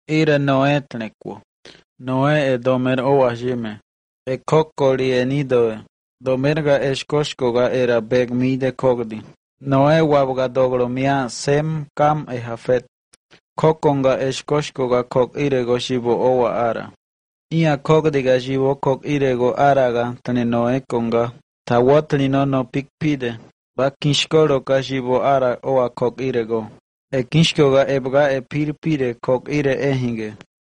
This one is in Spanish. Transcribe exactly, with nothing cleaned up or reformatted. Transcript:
ire Noé tnequo. Noé e domer oa jime. E coccoli e nidoe. Domerga escoscoga era beg mide cogdi. Noé wabga dogromia Sem, Cam e Jafet. Coconga escoscoga coc irego shibo oa ara. Ia cogdiga shibo coc irego araga tane Noé conga. Tawatli no no picpide. Ba kinshkoro ka shibo ara oa coc irego. E kinshkoga ebga e pirpire coc ire ehinge.